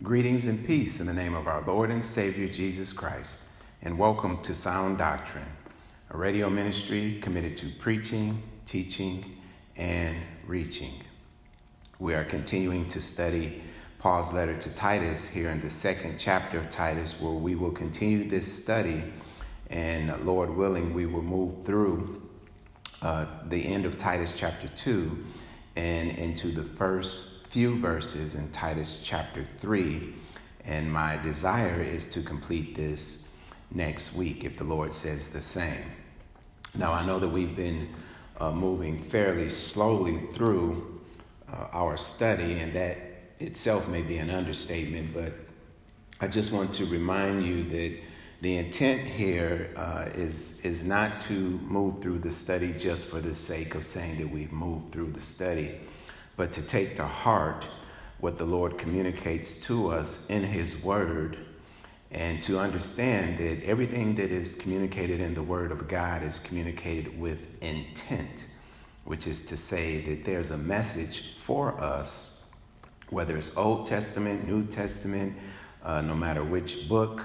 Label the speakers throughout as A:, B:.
A: Greetings and peace in the name of our Lord and Savior Jesus Christ, and welcome to Sound Doctrine, a radio ministry committed to preaching, teaching, and reaching. We are continuing to study Paul's letter to Titus here in the second chapter of Titus, where we will continue this study, and Lord willing, we will move through the end of Titus chapter 2 and into the first few verses in Titus chapter 3, and my desire is to complete this next week if the Lord says the same. Now, I know that we've been moving fairly slowly through our study, and that itself may be an understatement, but I just want to remind you that the intent here is not to move through the study just for the sake of saying that we've moved through the study, but to take to heart what the Lord communicates to us in His Word, and to understand that everything that is communicated in the Word of God is communicated with intent, which is to say that there's a message for us, whether it's Old Testament, New Testament, no matter which book,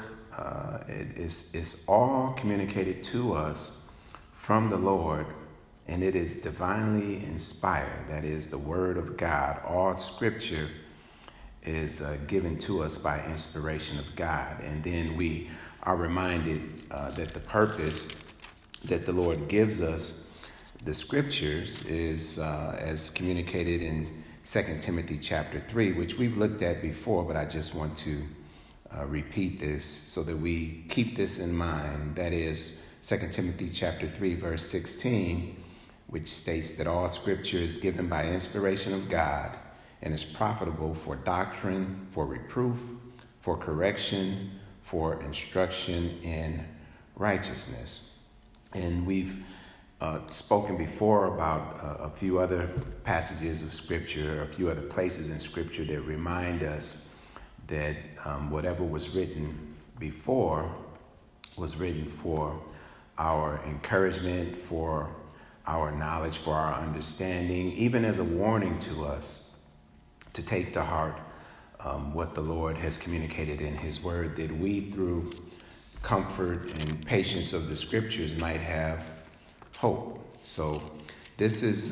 A: it's all communicated to us from the Lord. And it is divinely inspired. That is the Word of God. All Scripture is given to us by inspiration of God. And then we are reminded that the purpose that the Lord gives us, the Scriptures, is as communicated in 2 Timothy chapter 3, which we've looked at before, but I just want to repeat this so that we keep this in mind. That is 2 Timothy chapter 3, verse 16, which states that all Scripture is given by inspiration of God and is profitable for doctrine, for reproof, for correction, for instruction in righteousness. And we've spoken before about a few other passages of Scripture, a few other places in Scripture that remind us that whatever was written before was written for our encouragement, for our knowledge, for our understanding, even as a warning to us to take to heart what the Lord has communicated in His Word, that we, through comfort and patience of the Scriptures, might have hope. So this is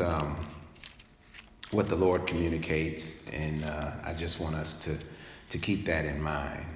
A: what the Lord communicates, and I just want us to keep that in mind.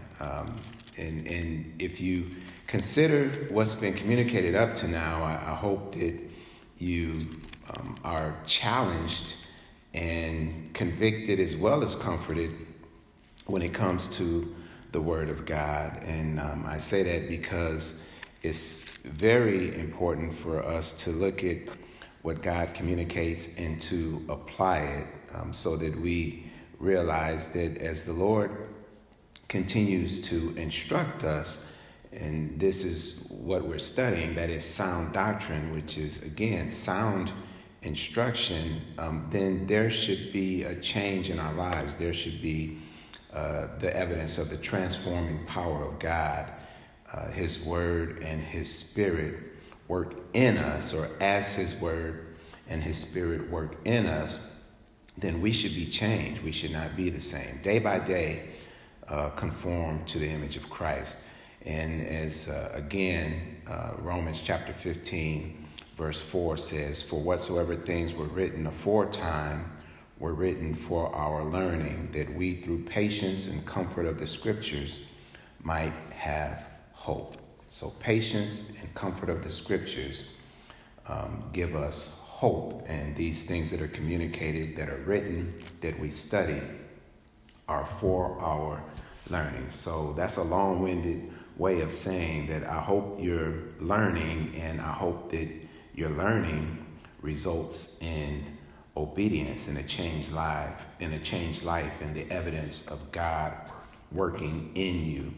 A: And if you consider what's been communicated up to now, I hope that you are challenged and convicted as well as comforted when it comes to the Word of God. And I say that because it's very important for us to look at what God communicates and to apply it so that we realize that as the Lord continues to instruct us, and this is what we're studying, that is sound doctrine, which is, again, sound instruction, then there should be a change in our lives. There should be the evidence of the transforming power of God, His Word and His Spirit work in us, or as His Word and His Spirit work in us, then we should be changed. We should not be the same. Day by day, conform to the image of Christ. And as, again, Romans chapter 15, verse 4 says, "For whatsoever things were written aforetime were written for our learning, that we through patience and comfort of the Scriptures might have hope." So patience and comfort of the Scriptures give us hope. And these things that are communicated, that are written, that we study, are for our learning. So that's a long-winded way of saying that I hope you're learning, and I hope that your learning results in obedience and a changed life, and the evidence of God working in you.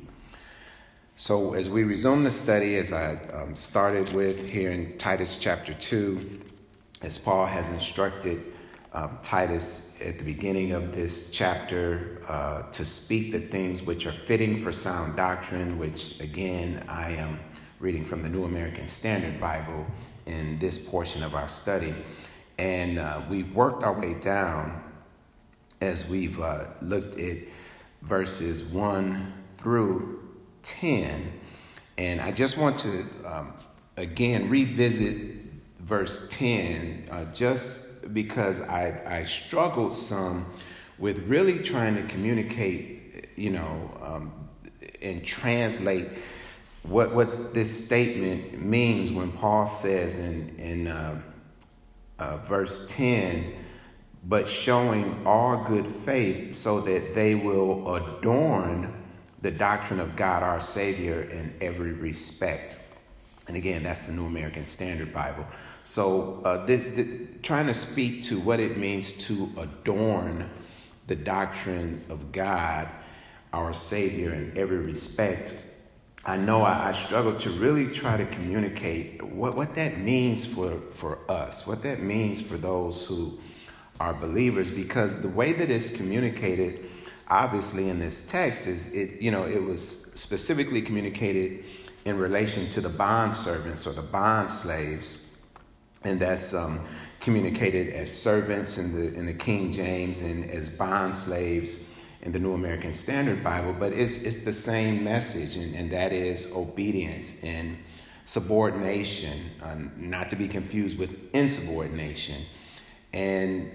A: So as we resume the study, as I started with here in Titus chapter 2, as Paul has instructed Titus at the beginning of this chapter to speak the things which are fitting for sound doctrine, which again I am reading from the New American Standard Bible in this portion of our study. And we've worked our way down as we've looked at verses 1 through 10. And I just want to, again, revisit verse 10, just because I struggled some with really trying to communicate, and translate what this statement means when Paul says in verse 10, but showing all good faith so that they will adorn the doctrine of God our Savior in every respect. And again, that's the New American Standard Bible. So trying to speak to what it means to adorn the doctrine of God our Savior in every respect, I know I struggle to really try to communicate what that means for us, what that means for those who are believers, because the way that it's communicated, obviously in this text, is it was specifically communicated in relation to the bond servants or the bond slaves, and that's communicated as servants in the King James and as bond slaves in the New American Standard Bible. But it's the same message, and that is obedience and subordination, not to be confused with insubordination, and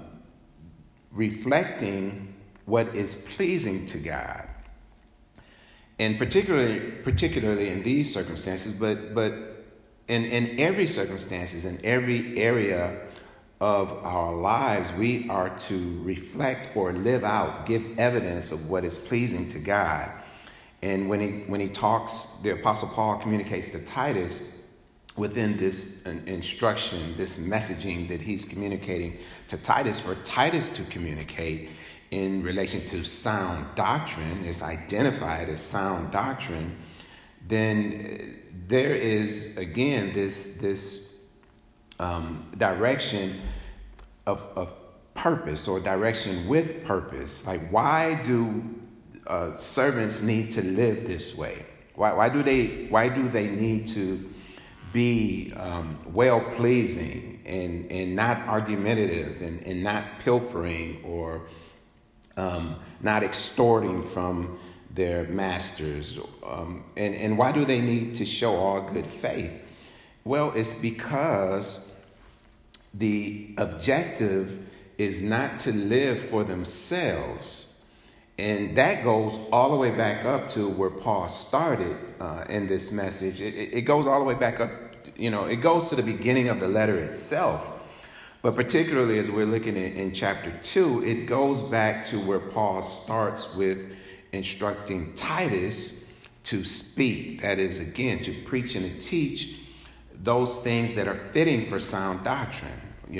A: reflecting what is pleasing to God. And particularly in these circumstances, but in every circumstances, in every area of our lives, we are to reflect or live out, give evidence of what is pleasing to God. And when he talks, the Apostle Paul communicates to Titus within this instruction, this messaging that he's communicating to Titus, for Titus to communicate in relation to sound doctrine, is identified as sound doctrine, then there is, again, this direction of purpose, or direction with purpose. Like, why do servants need to live this way? Why do they need to be well-pleasing and not argumentative and not pilfering or not extorting from their masters? And why do they need to show all good faith? Well, it's because the objective is not to live for themselves. And that goes all the way back up to where Paul started in this message. It goes all the way back up, it goes to the beginning of the letter itself. But particularly as we're looking at in chapter 2, it goes back to where Paul starts with instructing Titus to speak. That is, again, to preach and to teach those things that are fitting for sound doctrine.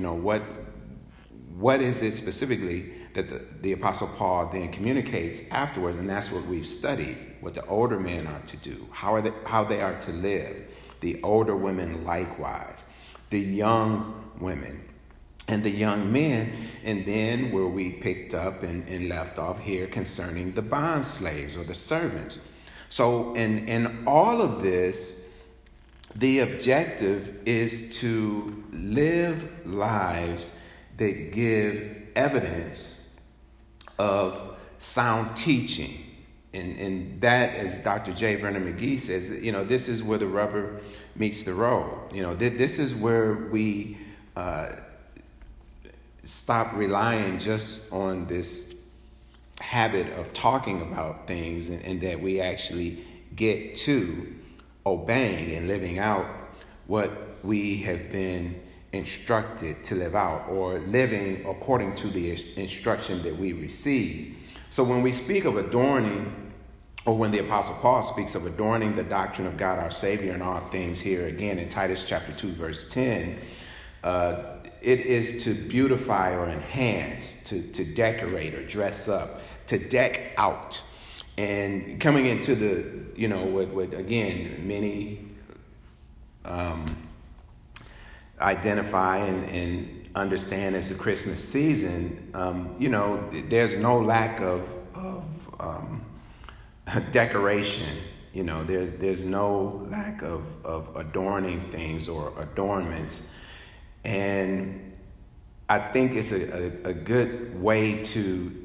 A: What is it specifically that the Apostle Paul then communicates afterwards? And that's what we've studied, what the older men are to do, how they are to live, the older women likewise, the young women, and the young men, and then where we picked up and left off here concerning the bond slaves or the servants. So in all of this, the objective is to live lives that give evidence of sound teaching. And that, as Dr. J. Vernon McGee says, this is where the rubber meets the road. This is where we stop relying just on this habit of talking about things, and that we actually get to obeying and living out what we have been instructed to live out, or living according to the instruction that we receive. So when we speak of adorning, or when the Apostle Paul speaks of adorning the doctrine of God our Savior in all things, here again in Titus chapter 2 verse 10, it is to beautify or enhance, to decorate or dress up, to deck out. And coming into the, what again, many identify and understand as the Christmas season, there's no lack of decoration. There's no lack of adorning things or adornments. And I think it's a good way to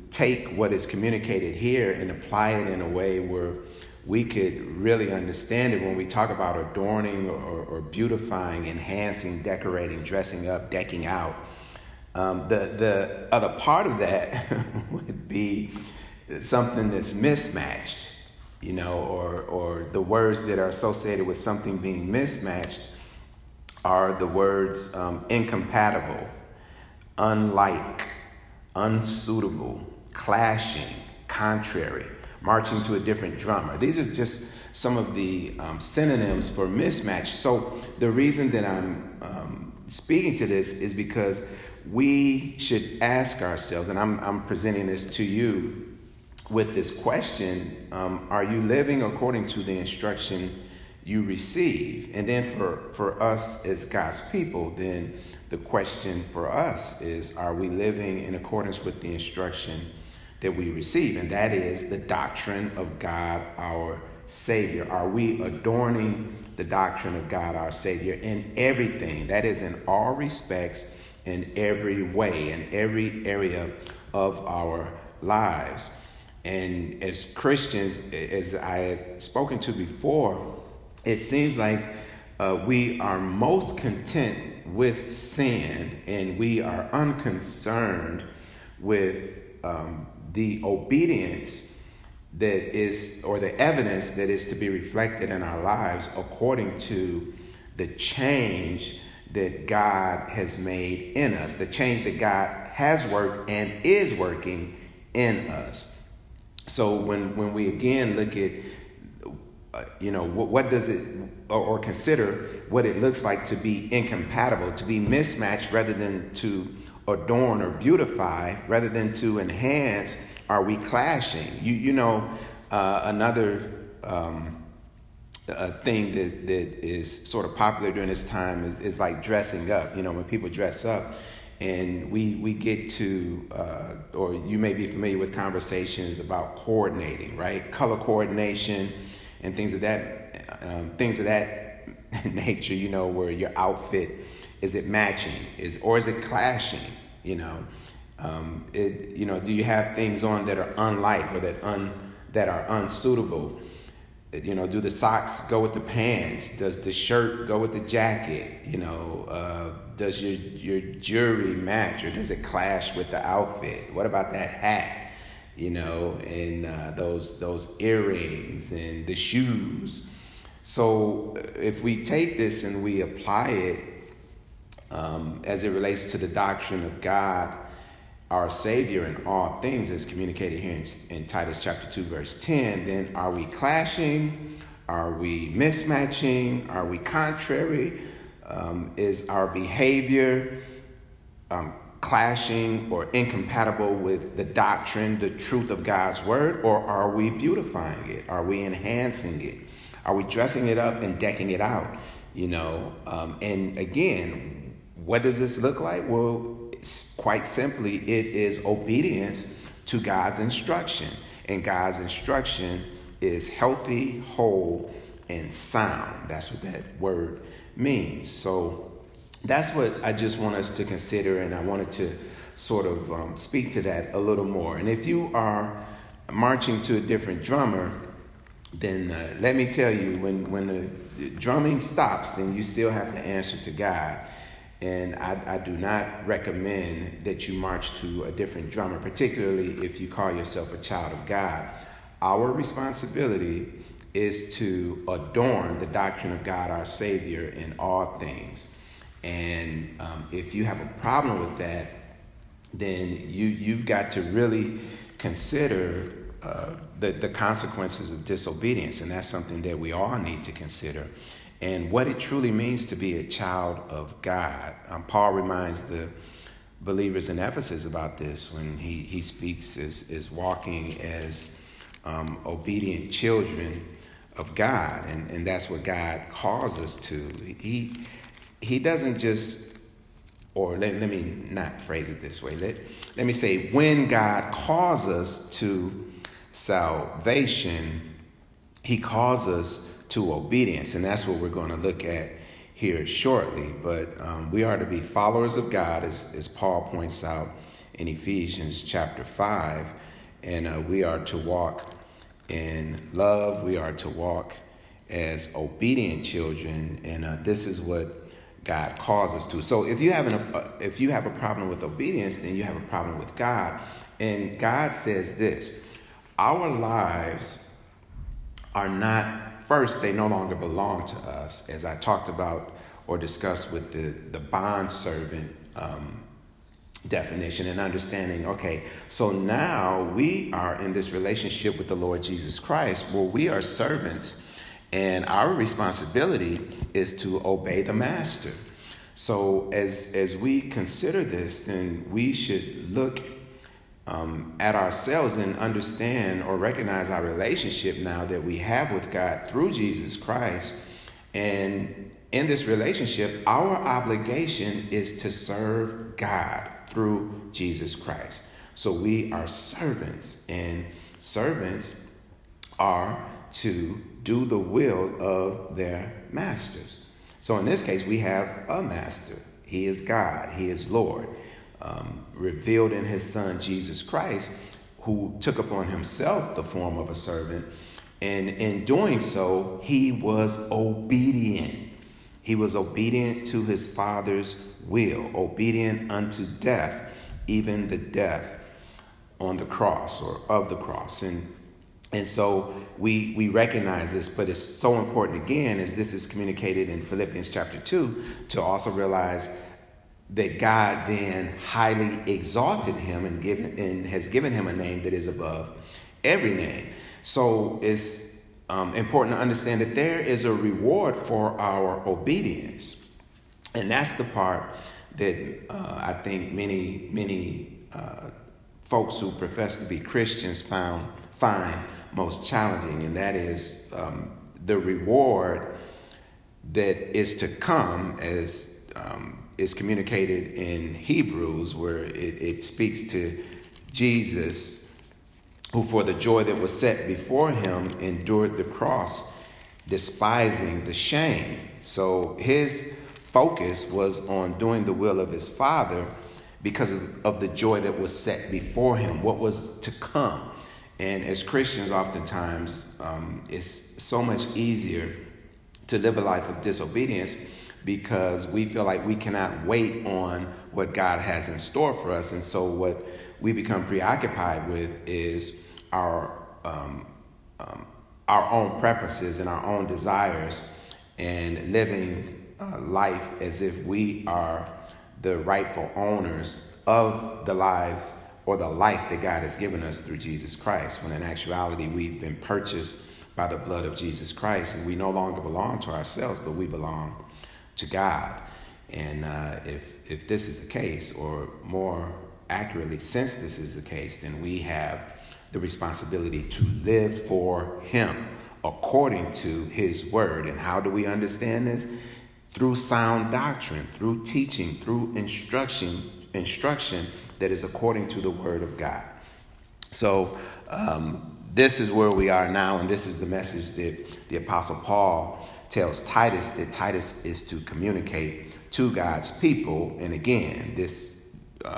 A: take what is communicated here and apply it in a way where we could really understand it when we talk about adorning or beautifying, enhancing, decorating, dressing up, decking out. The other part of that would be something that's mismatched, or the words that are associated with something being mismatched are the words incompatible, unlike, unsuitable, clashing, contrary, marching to a different drummer. These are just some of the synonyms for mismatch. So the reason that I'm speaking to this is because we should ask ourselves, and I'm presenting this to you with this question, are you living according to the instruction you receive? And then for us as God's people, then the question for us is, are we living in accordance with the instruction that we receive? And that is the doctrine of God, our Savior. Are we adorning the doctrine of God, our Savior, in everything? That is, in all respects, in every way, in every area of our lives. And as Christians, as I had spoken to before, it seems like we are most content with sin, and we are unconcerned with the obedience that is, or the evidence that is to be reflected in our lives according to the change that God has made in us, the change that God has worked and is working in us. So when we again look at, what does it, or consider what it looks like to be incompatible, to be mismatched rather than to adorn or beautify, rather than to enhance, are we clashing? Another thing that is sort of popular during this time is like dressing up. When people dress up, and we get to, or you may be familiar with conversations about coordinating, right? Color coordination and things of that nature. Where your outfit, is it matching? Or is it clashing? Do you have things on that are unlike or that are unsuitable? Do the socks go with the pants? Does the shirt go with the jacket? Does your jewelry match, or does it clash with the outfit? What about that hat? And those earrings and the shoes. So if we take this and we apply it as it relates to the doctrine of God, our Savior, in all things, as communicated here in Titus chapter 2, verse 10, then are we clashing? Are we mismatching? Are we contrary? Is our behavior clashing or incompatible with the doctrine, the truth of God's word? Or are we beautifying it? Are we enhancing it? Are we dressing it up and decking it out? And again, what does this look like? Well, quite simply, it is obedience to God's instruction. And God's instruction is healthy, whole, and sound. That's what that word means. So that's what I just want us to consider, and I wanted to sort of speak to that a little more. And if you are marching to a different drummer, then let me tell you, when the drumming stops, then you still have to answer to God. And I do not recommend that you march to a different drummer, particularly if you call yourself a child of God. Our responsibility is to adorn the doctrine of God, our Savior, in all things. And if you have a problem with that, then you've got to really consider the consequences of disobedience. And that's something that we all need to consider. And what it truly means to be a child of God. Paul reminds the believers in Ephesus about this when he speaks as walking as obedient children of God. And that's what God calls us to. He doesn't just, or let me not phrase it this way. Let me say, when God calls us to salvation, he calls us to obedience. And that's what we're going to look at here shortly. But we are to be followers of God, as Paul points out in Ephesians chapter 5. And we are to walk in love. We are to walk as obedient children. And this is what God calls us to. So if you have a problem with obedience, then you have a problem with God. And God says this: our lives are not, first, they no longer belong to us, as I talked about or discussed with the bond servant definition and understanding. Okay, so now we are in this relationship with the Lord Jesus Christ, where we are servants, and our responsibility is to obey the master. So as we consider this, then we should look at ourselves and understand or recognize our relationship now that we have with God through Jesus Christ. And in this relationship, our obligation is to serve God through Jesus Christ. So we are servants, and servants are to do the will of their masters. So in this case, we have a master. He is God. He is Lord, revealed in his son, Jesus Christ, who took upon himself the form of a servant. And in doing so, he was obedient. He was obedient to his Father's will, obedient unto death, even the death on the cross or of the cross. And so we recognize this, but it's so important, again, as this is communicated in Philippians chapter 2, to also realize that God then highly exalted him and has given him a name that is above every name. So it's important to understand that there is a reward for our obedience. And that's the part that I think many folks who profess to be Christians find most challenging, and that is the reward that is to come, as is communicated in Hebrews, where it speaks to Jesus, who for the joy that was set before him endured the cross, despising the shame. So his focus was on doing the will of his Father because of the joy that was set before him, what was to come. And as Christians, oftentimes, it's so much easier to live a life of disobedience because we feel like we cannot wait on what God has in store for us. And so what we become preoccupied with is our own preferences and our own desires, and living life as if we are the rightful owners of the lives or the life that God has given us through Jesus Christ, when in actuality we've been purchased by the blood of Jesus Christ, and we no longer belong to ourselves, but we belong to God. And if this is the case, or more accurately, since this is the case, then we have the responsibility to live for him according to his word. And how do we understand this? Through sound doctrine, through teaching, through instruction that is according to the word of God. So this is where we are now, and this is the message that the Apostle Paul tells Titus, that Titus is to communicate to God's people. And again, this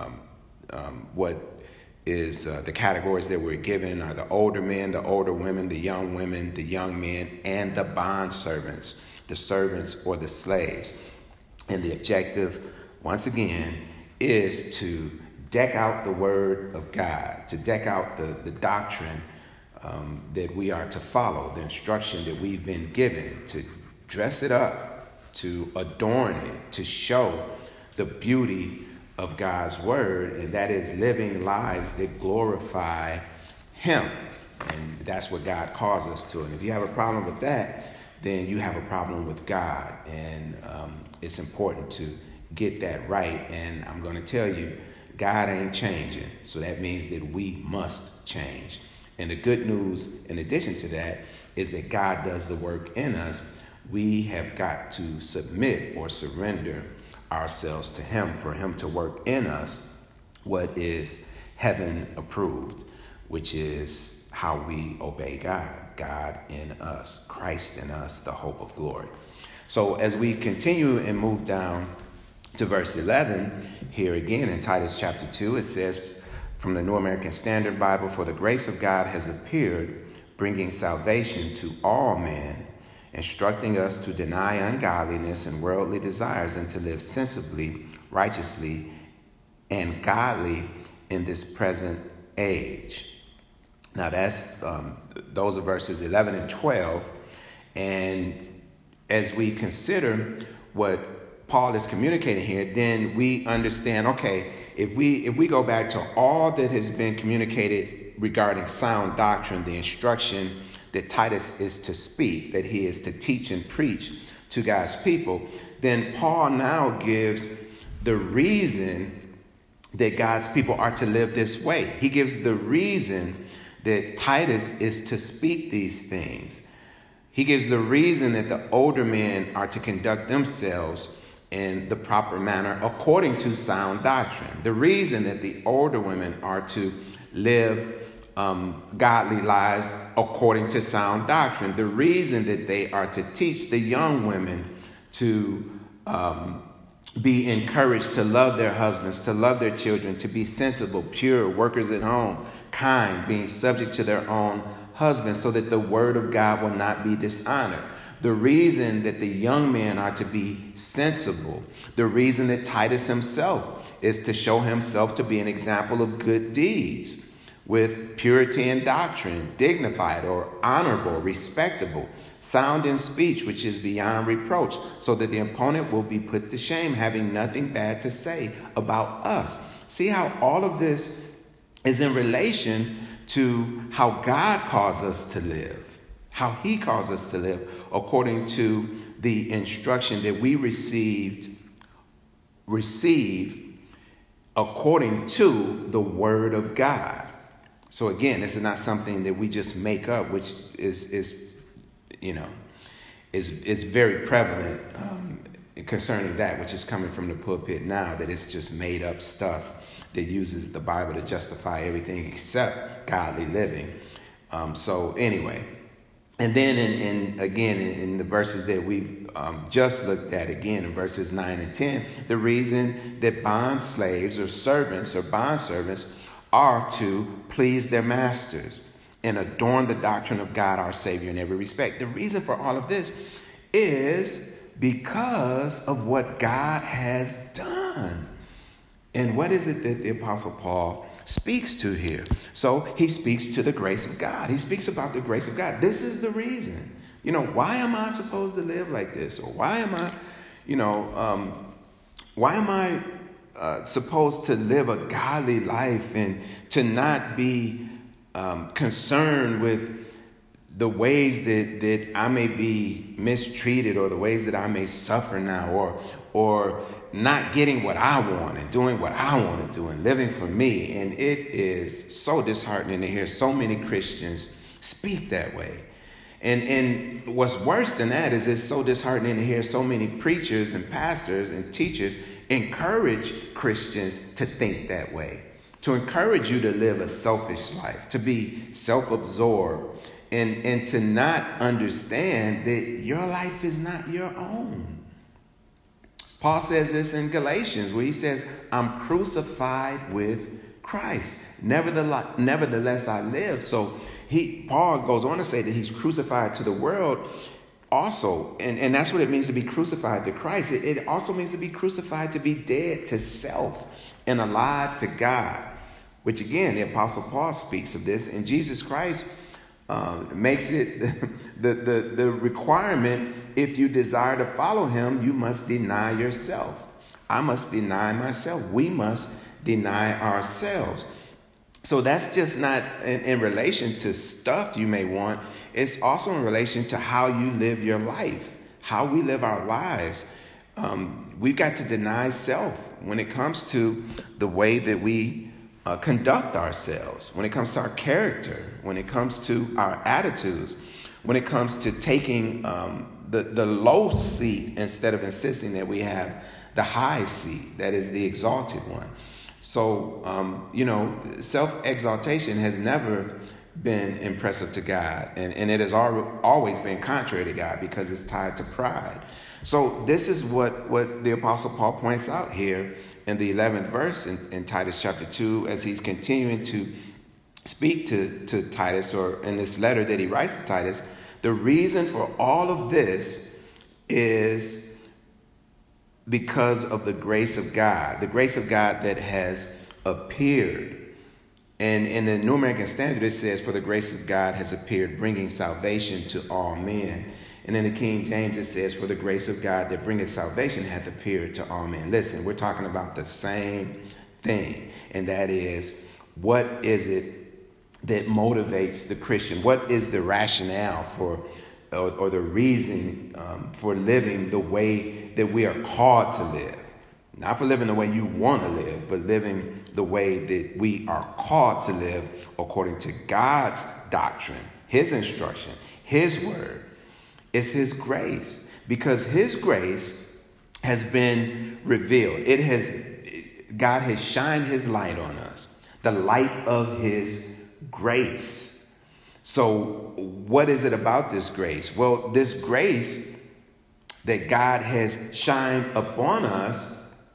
A: what is the categories that we're given are the older men, the older women, the young men, and the bond servants, the servants or the slaves. And the objective, once again, is to deck out the word of God, to deck out the doctrine that we are to follow, the instruction that we've been given, to dress it up, to adorn it, to show the beauty of God's word, and that is living lives that glorify him. And that's what God calls us to. And if you have a problem with that, then you have a problem with God. And it's important to get that right. And I'm going to tell you, God ain't changing. So that means that we must change. And the good news, in addition to that, is that God does the work in us. We have got to submit or surrender ourselves to him for him to work in us what is heaven approved, which is how we obey God. God in us, Christ in us, the hope of glory. So as we continue and move down to verse 11, here again in Titus chapter 2, it says from the New American Standard Bible, "For the grace of God has appeared, bringing salvation to all men, instructing us to deny ungodliness and worldly desires and to live sensibly, righteously, and godly in this present age." Now that's those are verses 11 and 12. And as we consider what Paul is communicating here, then we understand, okay, if we go back to all that has been communicated regarding sound doctrine, the instruction that Titus is to speak, that he is to teach and preach to God's people, then Paul now gives the reason that God's people are to live this way. He gives the reason that Titus is to speak these things. He gives the reason that the older men are to conduct themselves in the proper manner according to sound doctrine. The reason that the older women are to live godly lives according to sound doctrine. The reason that they are to teach the young women to be encouraged to love their husbands, to love their children, to be sensible, pure, workers at home, kind, being subject to their own husbands, so that the word of God will not be dishonored. The reason that the young men are to be sensible, the reason that Titus himself is to show himself to be an example of good deeds, with purity in doctrine, dignified or honorable, respectable, sound in speech, which is beyond reproach, so that the opponent will be put to shame, having nothing bad to say about us. See how all of this is in relation to how God calls us to live, how he calls us to live according to the instruction that we received according to the word of God. So again, this is not something that we just make up, which is very prevalent concerning that, which is coming from the pulpit now, that it's just made up stuff that uses the Bible to justify everything except godly living. So anyway, and then in the verses that we've just looked at, again in verses 9 and 10, the reason that bond slaves or servants or bondservants are to please their masters and adorn the doctrine of God our Savior in every respect. The reason for all of this is because of what God has done. And what is it that the Apostle Paul speaks to here? So he speaks to the grace of God. He speaks about the grace of God. This is the reason. Why am I supposed to live like this? Or why am I supposed to live a godly life and to not be concerned with the ways that I may be mistreated, or the ways that I may suffer now, or not getting what I want and doing what I want to do and living for me. And it is so disheartening to hear so many Christians speak that way. And what's worse than that is it's so disheartening to hear so many preachers and pastors and teachers encourage Christians to think that way, to encourage you to live a selfish life, to be self-absorbed, and to not understand that your life is not your own. Paul says this in Galatians, where he says, "I'm crucified with Christ. Nevertheless I live." So Paul goes on to say that he's crucified to the world also. And that's what it means to be crucified to Christ. It also means to be crucified, to be dead to self and alive to God, which again, the Apostle Paul speaks of this. And Jesus Christ makes it the requirement: if you desire to follow him, you must deny yourself. I must deny myself. We must deny ourselves. So that's just not in relation to stuff you may want. It's also in relation to how you live your life, how we live our lives. We've got to deny self when it comes to the way that we conduct ourselves, when it comes to our character, when it comes to our attitudes, when it comes to taking the low seat instead of insisting that we have the high seat, that is the exalted one. So, self-exaltation has never been impressive to God, and it has always been contrary to God because it's tied to pride. So this is what the Apostle Paul points out here in the 11th verse in Titus chapter 2, as he's continuing to speak to Titus, or in this letter that he writes to Titus. The reason for all of this is because of the grace of God that has appeared. And in the New American Standard, it says, for the grace of God has appeared, bringing salvation to all men. And in the King James, it says, for the grace of God that bringeth salvation hath appeared to all men. Listen, we're talking about the same thing. And that is, what is it that motivates the Christian? What is the rationale for, or the reason for living the way that we are called to live? Not for living the way you want to live, but living the way that we are called to live according to God's doctrine, his instruction, his word. It's his grace, because his grace has been revealed. God has shined his light on us, the light of his grace. So what is it about this grace? Well, this grace that God has shined upon us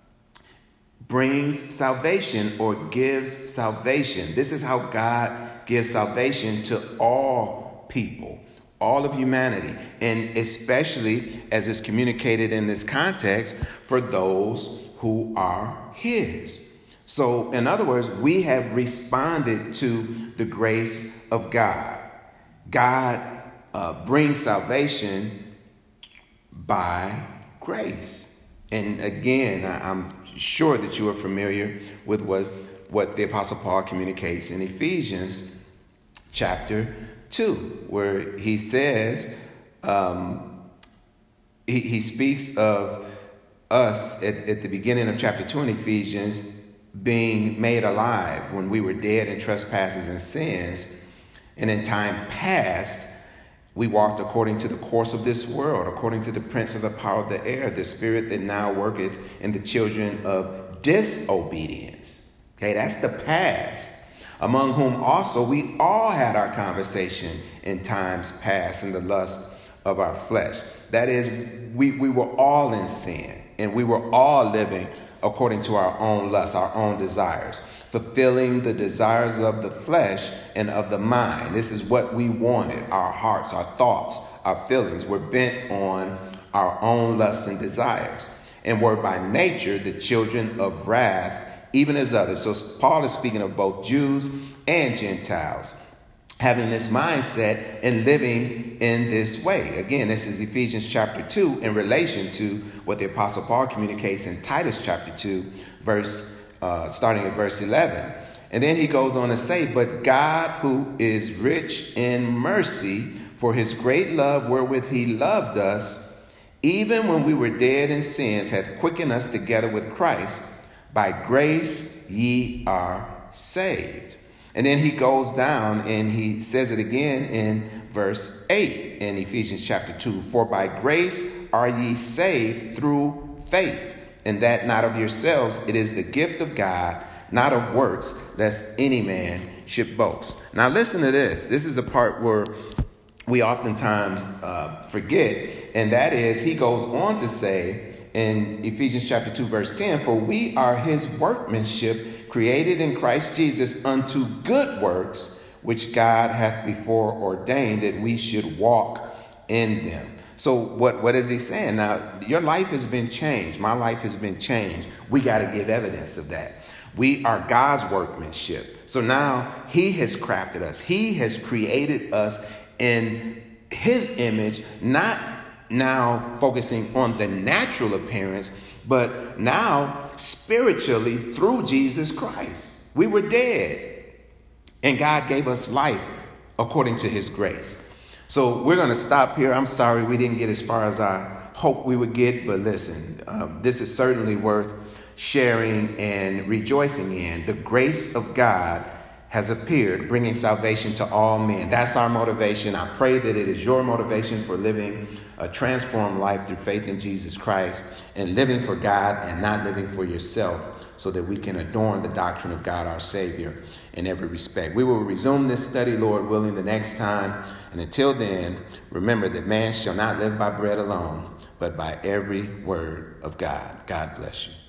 A: brings salvation, or gives salvation. This is how God gives salvation to all people, all of humanity, and especially, as is communicated in this context, for those who are his. So, in other words, we have responded to the grace of God. God brings salvation by grace. And again, I'm sure that you are familiar with what the Apostle Paul communicates in Ephesians chapter 2, where he says, he speaks of us at the beginning of chapter 2 in Ephesians being made alive when we were dead in trespasses and sins. And in time past, we walked according to the course of this world, according to the prince of the power of the air, the spirit that now worketh in the children of disobedience. Okay, that's the past. Among whom also we all had our conversation in times past in the lust of our flesh. That is, we were all in sin, and we were all living according to our own lusts, our own desires, fulfilling the desires of the flesh and of the mind. This is what we wanted. Our hearts, our thoughts, our feelings were bent on our own lusts and desires, and were by nature the children of wrath, even as others. So Paul is speaking of both Jews and Gentiles, having this mindset and living in this way. Again, this is Ephesians chapter 2 in relation to what the Apostle Paul communicates in Titus chapter 2, starting at verse 11. And then he goes on to say, but God, who is rich in mercy, for his great love wherewith he loved us, even when we were dead in sins, hath quickened us together with Christ. By grace ye are saved. And then he goes down and he says it again in verse 8 in Ephesians chapter 2. For by grace are ye saved through faith, and that not of yourselves, it is the gift of God, not of works, lest any man should boast. Now listen to this. This is a part where we oftentimes forget, and that is, he goes on to say in Ephesians chapter 2, verse 10, for we are his workmanship, created in Christ Jesus unto good works, which God hath before ordained that we should walk in them. So what is he saying? Now, your life has been changed. My life has been changed. We got to give evidence of that. We are God's workmanship. So now he has crafted us. He has created us in his image, not now focusing on the natural appearance, but now spiritually through Jesus Christ. We were dead, and God gave us life according to his grace. So we're going to stop here. I'm sorry we didn't get as far as I hoped we would get, but listen, this is certainly worth sharing and rejoicing in. The grace of God has appeared, bringing salvation to all men. That's our motivation. I pray that it is your motivation for living a transformed life through faith in Jesus Christ and living for God and not living for yourself, so that we can adorn the doctrine of God our Savior in every respect. We will resume this study, Lord willing, the next time. And until then, remember that man shall not live by bread alone, but by every word of God. God bless you.